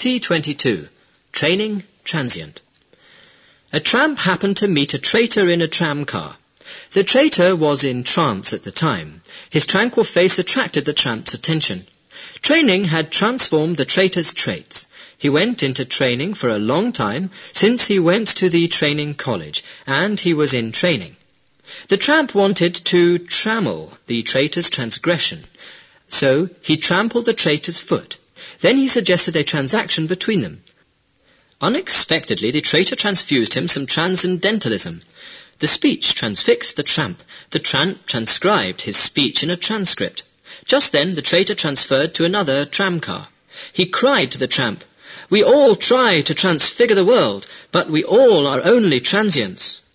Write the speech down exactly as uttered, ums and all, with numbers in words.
T twenty-two. Training Transient. A tramp happened to meet a traitor in a tramcar. The traitor was in trance at the time. His tranquil face attracted the tramp's attention. Training had transformed the traitor's traits. He went into training for a long time, since he went to the training college, and he was in training. The tramp wanted to trammel the traitor's transgression, so he trampled the traitor's foot. Then he suggested a transaction between them. Unexpectedly, the traitor transfused him some transcendentalism. The speech transfixed the tramp. The tramp transcribed his speech in a transcript. Just then, the traitor transferred to another tramcar. He cried to the tramp, "We all try to transfigure the world, but we all are only transients."